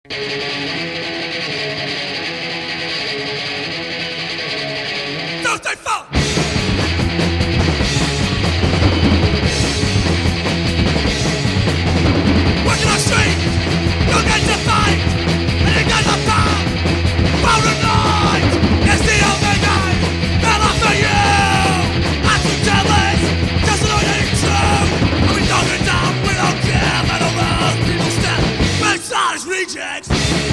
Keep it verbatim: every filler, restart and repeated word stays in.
Thursday Funk! Working on street, you get to fight, and you get the power. Power tonight is the only game that offer you. I'm too jealous, just annoying true. And we don't get down, we don't care, let all those people step beside us rejects.